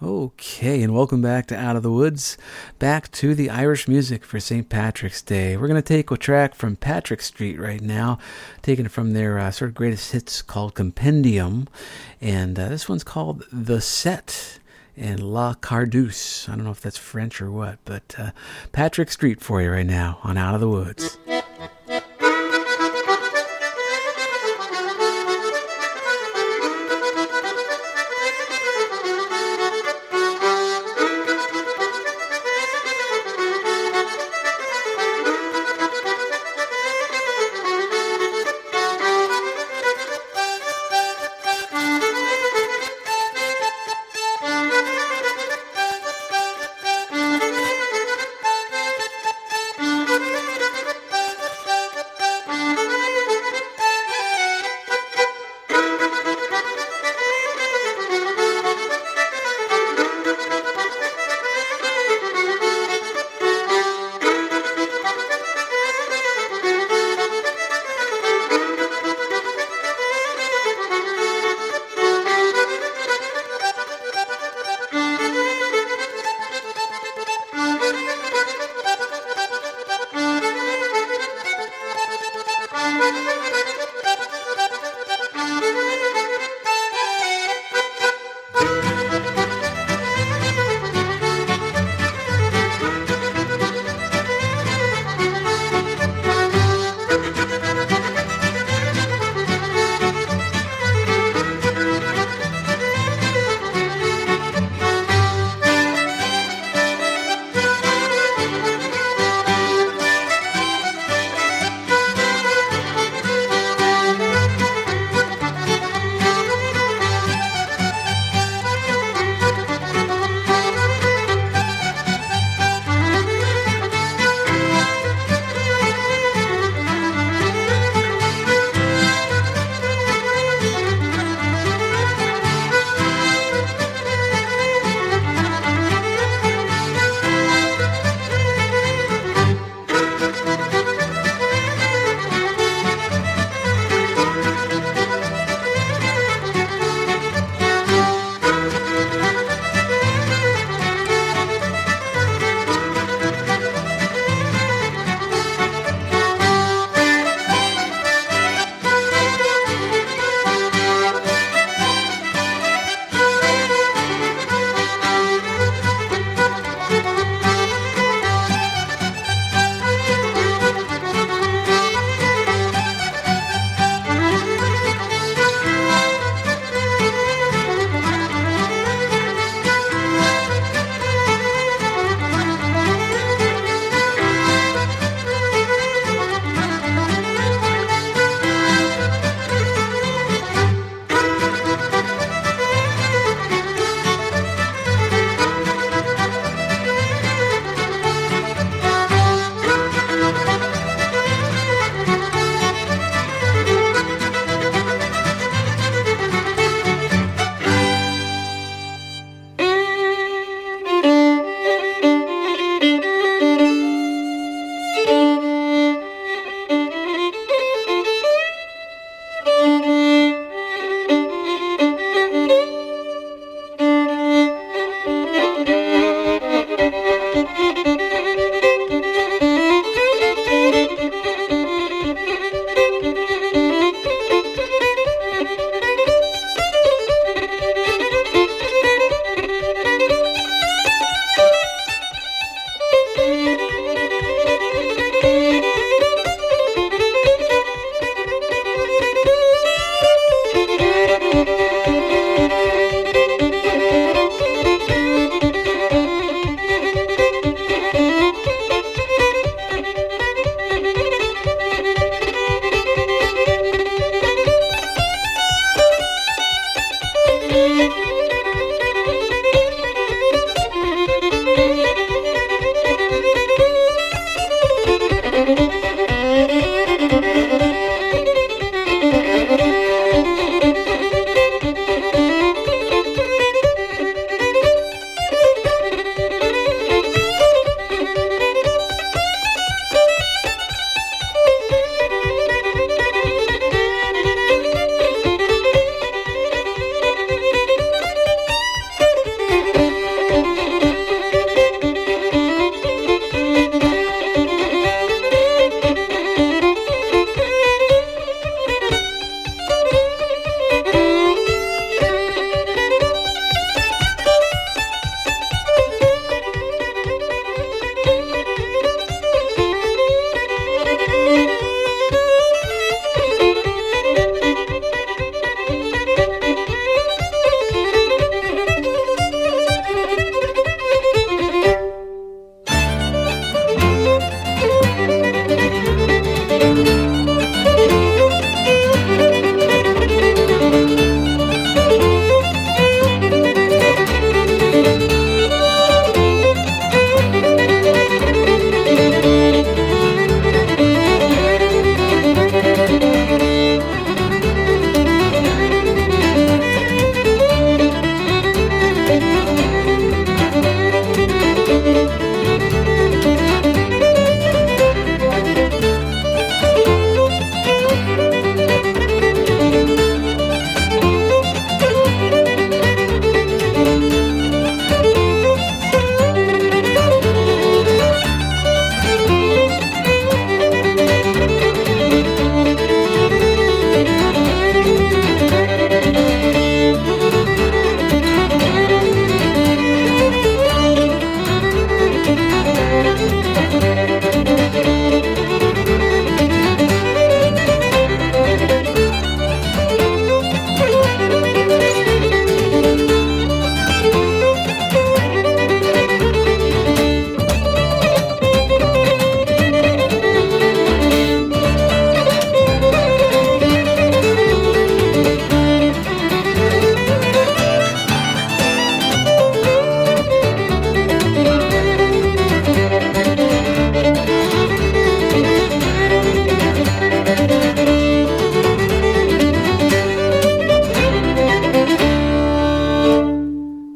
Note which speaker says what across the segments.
Speaker 1: Okay, and welcome back to Out of the Woods, back to the Irish music for St. Patrick's Day. We're going to take a track from Patrick Street right now, taken from their sort of greatest hits called Compendium, and this one's called The Set and La Cardouse. I don't know if that's French or what, but Patrick Street for you right now on Out of the Woods.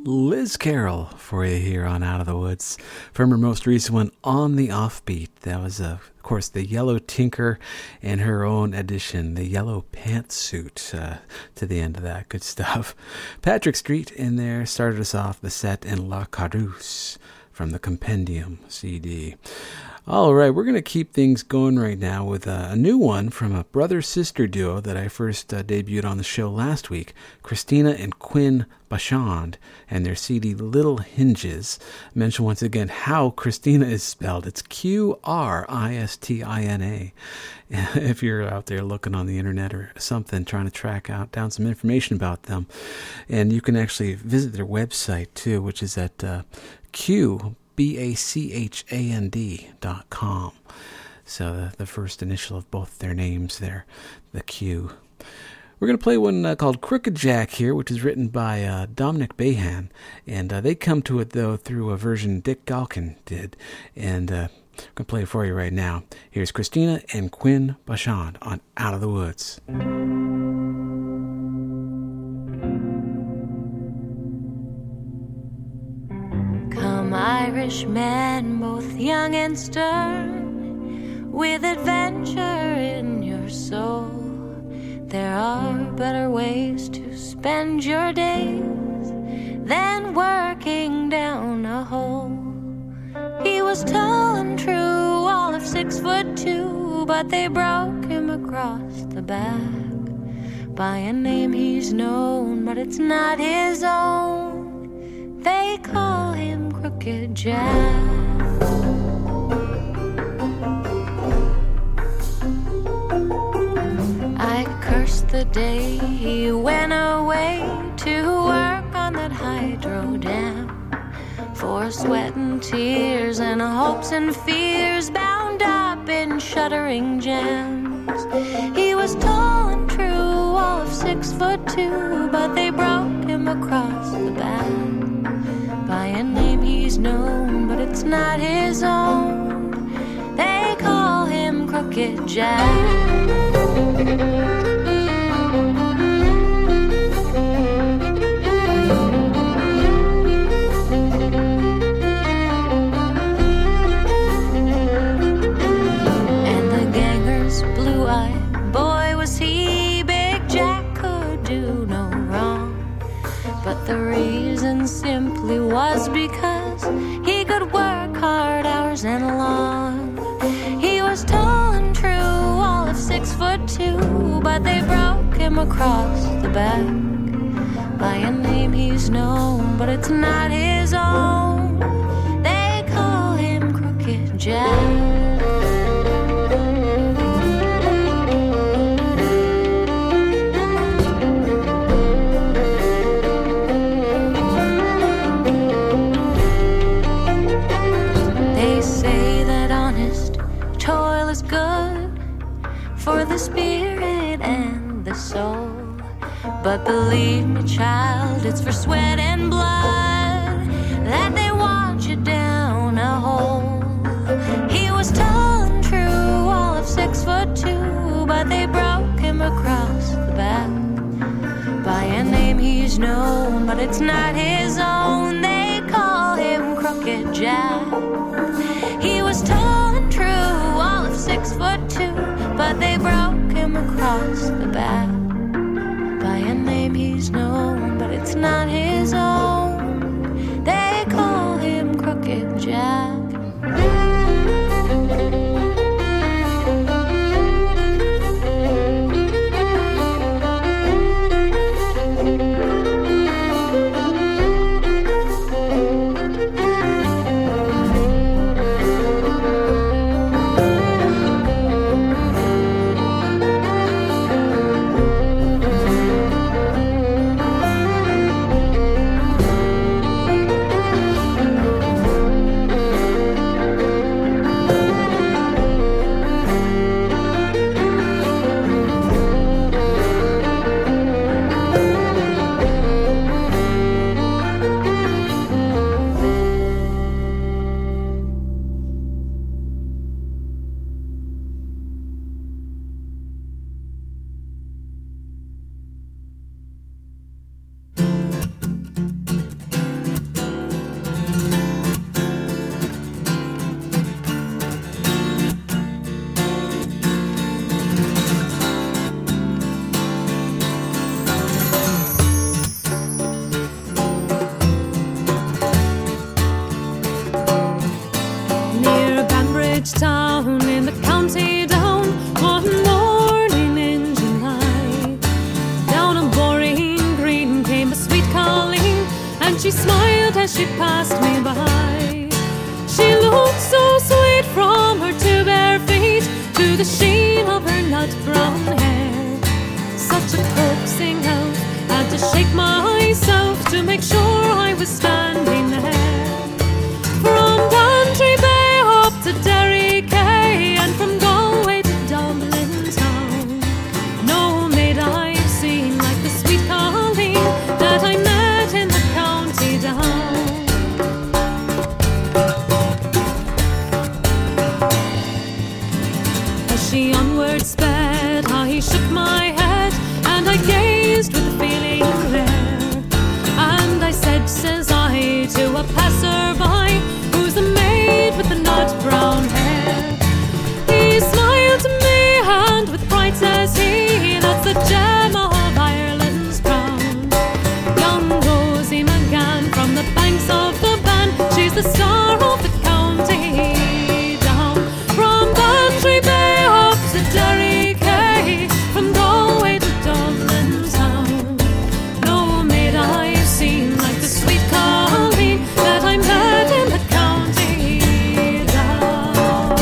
Speaker 1: Liz Carroll for you here on Out of the Woods. From her most recent one, On the Offbeat. That was, of course, the Yellow Tinker and her own edition, the Yellow Pantsuit, to the end of that. Good stuff. Patrick Street in there started us off the set in La Carouse from the Compendium CD. All right, we're going to keep things going right now with a new one from a brother-sister duo that I first debuted on the show last week, Christina and Quinn Bachand, and their CD Little Hinges. Mention once again how Christina is spelled. It's Qristina. If you're out there looking on the internet or something, trying to track down some information about them. And you can actually visit their website too, which is at BACHAND.com. So the first initial of both their names there, the Q. We're going to play one called Crooked Jack here, which is written by Dominic Behan. And they come to it, though, through a version Dick Galkin did. And I'm going to play it for you right now. Here's Christina and Quinn Bachand on Out of the Woods.
Speaker 2: Come, Irishmen, both young and stern, with adventure in your soul. There are better ways to spend your days than working down a hole. He was tall and true, all of 6'2", but they broke him across the back by a name he's known, but it's not his own. They call him Crooked Jack. I cursed the day he went away to work on that hydro dam, for sweat and tears and hopes and fears bound up in shuddering gems. He was tall and true, all of 6'2", but they broke him across the back by a name he's known, but it's not his own. They call him Crooked Jack. The reason simply was because he could work hard hours and long. He was tall and true, all of 6'2", but they broke him across the back by a name he's known, but it's not his own. They call him Crooked Jack. For the spirit and the soul, but believe me, child, it's for sweat and blood that they want you down a hole. He was tall and true, all of 6'2", but they broke him across the back by a name he's known, but it's not his own. They call him Crooked Jack. He was tall and true, all of 6'2", but they broke him across the back by a name he's known, but it's not his own. They call him Crooked Jack.
Speaker 3: village town in the county down one morning in July. Down on Boring Green came a sweet Colleen, and she smiled as she passed me by. She looked so sweet from her two bare feet to the sheen of her nut brown hair. Such a coaxing elf, had to shake myself to make sure I was standing there. From Bantry Bay up to Derry Quay, and from Galway to Dublin town, no maid I've seen like the sweet Colleen that I met in the county down. As she onward sped, I shook my head, and I gazed with a feeling there. And I said, says I, to a passer-by, who's the maid with the nut brown hair? He smiled to me, and with pride says he, that's the gem of Ireland's crown. Young Rosie McGann from the banks of the Bann, she's the star of the county down. From Bantry Bay up to Derry Quay, from Galway to Dublin town, no maid I've seen like the sweet Colleen that I met in the county down.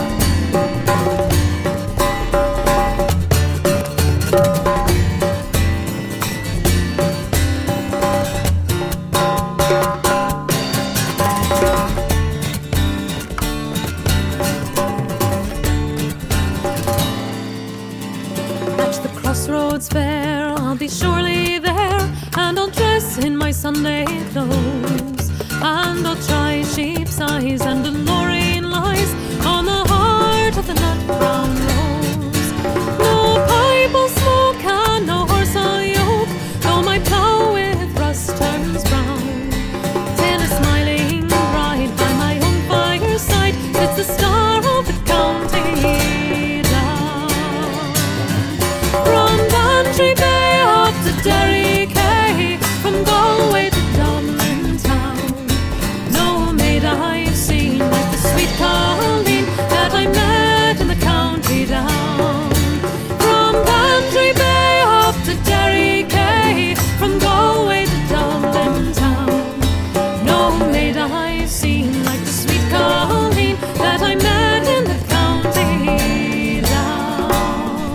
Speaker 3: At the crossroads fair, I'll be surely there, and I'll dress in my Sunday clothes, and I'll try sheep's eyes and alluring lies on the heart of the nut brown rose. No pipe will smoke and no horse I'll yoke, though my plough with rust turns brown. Till a smiling bride by my own fireside sits the star of the county down. From Bantry Bay up to Derry Quay, from Galway to Dublin town, no maid I've seen like the sweet Colleen that I met in the county down. From Bantry Bay up to Derry Quay, from Galway to Dublin town, no maid I've seen like the sweet Colleen that I met in the county down.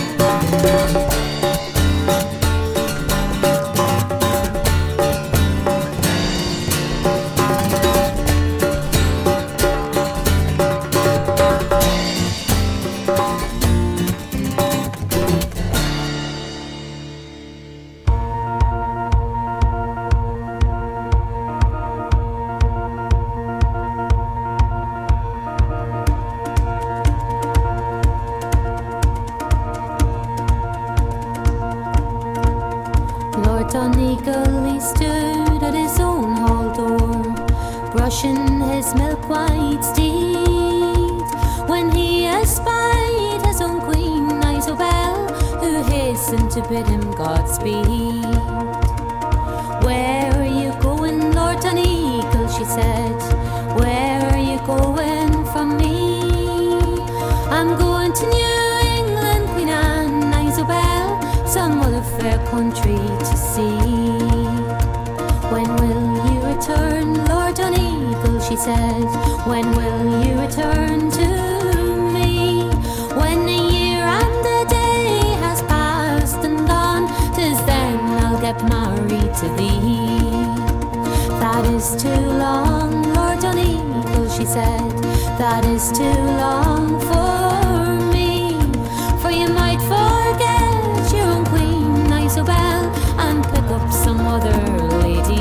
Speaker 3: Lord Donegal, he stood at his own hall door, brushing his milk-white steed, when he espied his own queen, Isobel, who hastened to bid him Godspeed. "Where are you going, Lord Donegal?" she said. "Where are you going from me?" "I'm going to New England, Queen Anne, Isobel, some other fair country to see." "When will you return, Lord Donegal?" she said. "When will you return to me?" "When a year and a day has passed and gone, 'tis then I'll get married to thee." "That is too long, Lord Donegal," she said. "That is too long for me, for you might forget your own queen, Isobel, and pick up some other lady."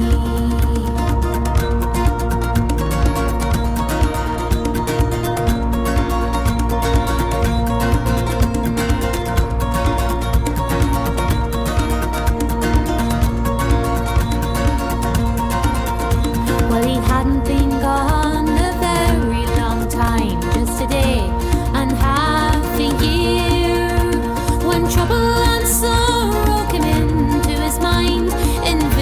Speaker 3: Well, he hadn't been gone a very long time, just a day and half a year, when trouble and sorrow came into his mind in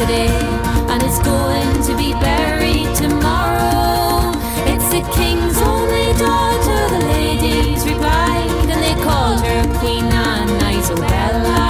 Speaker 3: today, and it's going to be buried tomorrow. It's the king's only daughter, the ladies replied, and they called her Queen Anne Isabella.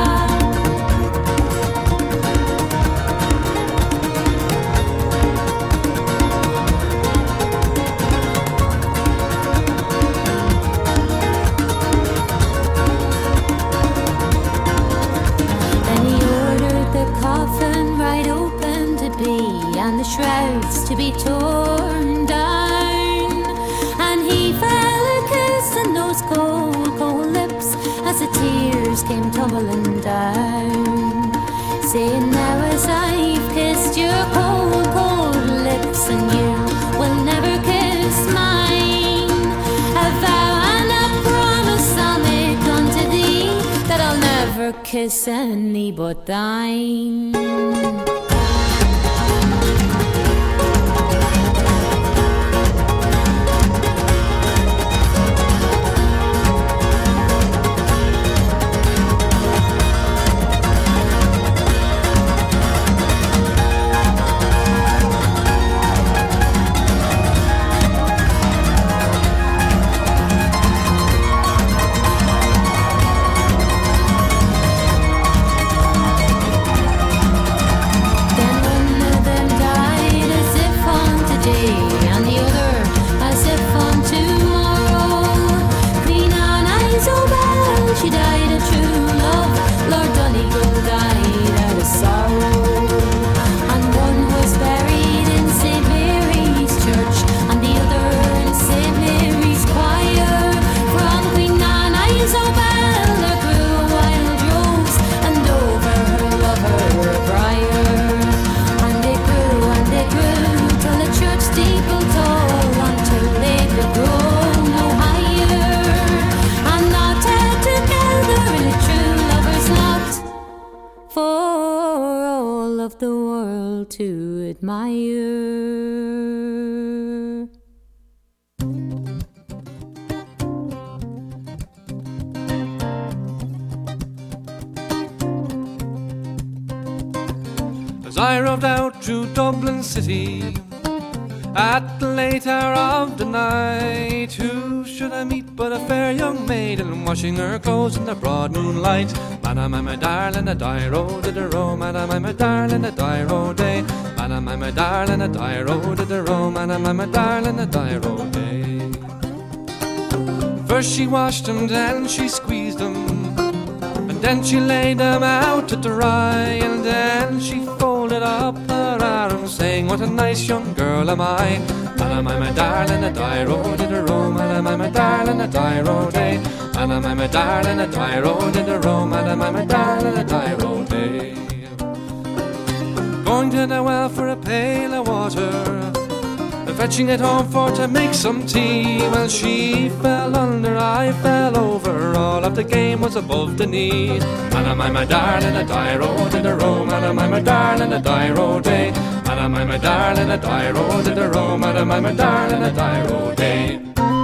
Speaker 3: And the shrouds to be torn down, and he fell a kissing those cold, cold lips as the tears came tumbling down, saying, now as I've kissed your cold, cold lips, and you will never kiss mine, a vow and a promise I'll make unto thee, that I'll never kiss any but thine. To admire.
Speaker 4: As I rode out through Dublin city at the late hour of the night, who should I meet but a fair young maiden washing her clothes in the broad moonlight? Madam, I'm a darling, a die road to the row. Madam, I'm a darling, a die road day. Madam, I'm a darling, a die road to the row. Madam, I'm a darling, a die road day. First she washed them, then she squeezed them, and then she laid them out to dry, and then she folded up her arms, saying, what a nice young girl am I. Madam, I'm a darling, a die road to the row. Madam, I'm a darling, a die road day. Madam, I'm a darling, a die road to the row. Madam, I'm a darling, a die road day. Going to the well for a pail of water, and fetching it home for to make some tea. Well, she fell under, I fell over, all of the game was above the knee. Madam, I'm a darling, a die road to the row. Madam, I'm a darling, a die road day. Madam, I'm a darling, a die road to the row. Madam, I'm a darling, a die road day.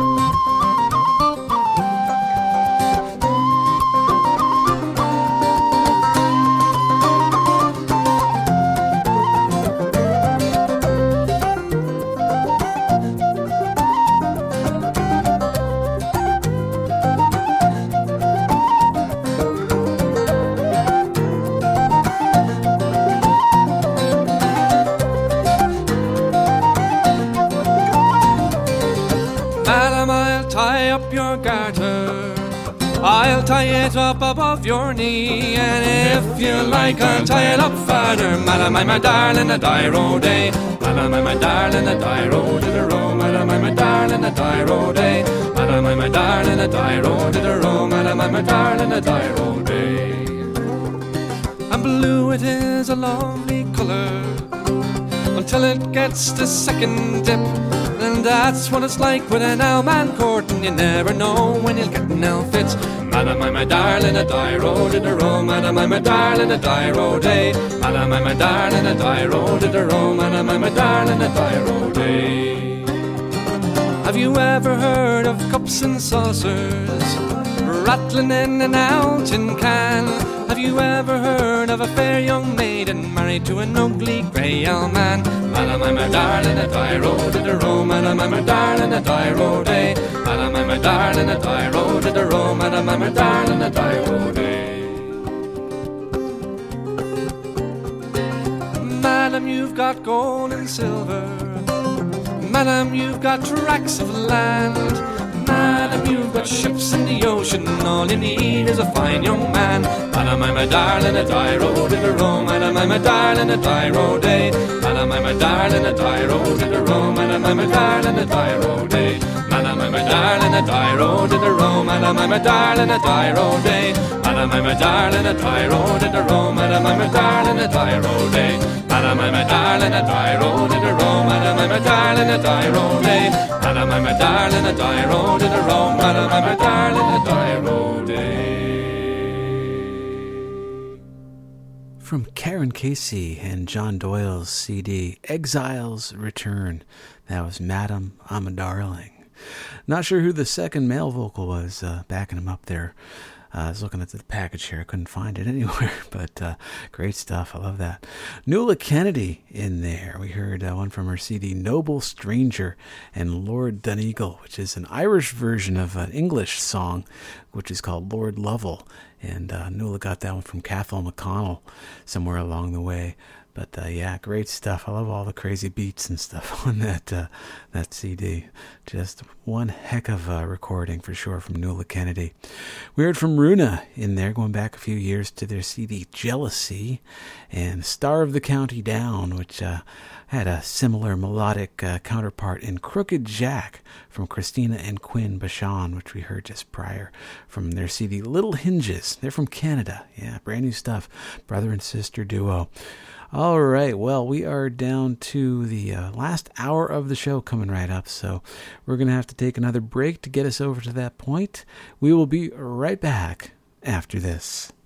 Speaker 4: I'll tie it up above your knee, and if you like I'll tie it up farther. Madam, I'm a darling, a die road day. Madam, I'm a darling, a die road to the row. Madam, I'm a darling, a die road day. Madam, I'm a darling, a die road to the row. Madam, I'm a darling, a die road day. And blue it is a lovely colour until it gets the second dip. And that's what it's like with an owl man courting. You never know when you'll get an outfit. Madam, I'm a darling, a die road to the row. Madam, I'm a darling, a die road day. Madam, I'm a darling, a die road to the row. Madam, I'm a darling, a die road day. Have you ever heard of cups and saucers rattling in an old tin can? Have you ever heard of a fair young maiden married to an ugly grey old man? Madam, I'm a darling, a die road to the road. Madam, I'm a darling, a die road, eh? Madam, I'm a darling, a die road to the road. Madam, I'm a darling, a die road, eh? Madam, you've got gold and silver. Madam, you've got tracts of land. Madam, you've got ships in the ocean. All you need is a fine young man. Madam, I'm a darling, a die road to the road. Madam, I'm a darling, a die road, eh? Madam, I'm a darling, a die road to the road. Madam, I'm a darling, a die road, eh? Madam, I'm a darling, a die road to the road. Madam, I'm a darling, a die road, eh? Madam, I'm a darling, a die road to the road. Madam, I'm a darling, a die road, eh? Madam, I'm a darling, a die road to the road. Madam, I'm a darling, a die road, eh? Madam, I'm a darling, a die road to the road. Madam, I'm a darling, a die road, eh?
Speaker 1: From Karen Casey and John Doyle's CD, Exile's Return. That was Madam, I'm a Darling. Not sure who the second male vocal was backing him up there. I was looking at the package here. I couldn't find it anywhere, but great stuff. I love that. Nuala Kennedy in there. We heard one from her CD, Noble Stranger, and Lord Donegal, which is an Irish version of an English song, which is called Lord Lovell. And Nuala got that one from Cathal McConnell somewhere along the way. But yeah, great stuff. I love all the crazy beats and stuff on that CD. Just one heck of a recording for sure from Nuala Kennedy. We heard from Runa in there, going back a few years to their CD Jealousy, and Star of the County Down, which had a similar melodic counterpart in Crooked Jack from Christina and Quinn Bashan, which we heard just prior from their CD Little Hinges. They're from Canada. Yeah, brand new stuff. Brother and sister duo. All right, well, we are down to the last hour of the show coming right up, so we're going to have to take another break to get us over to that point. We will be right back after this.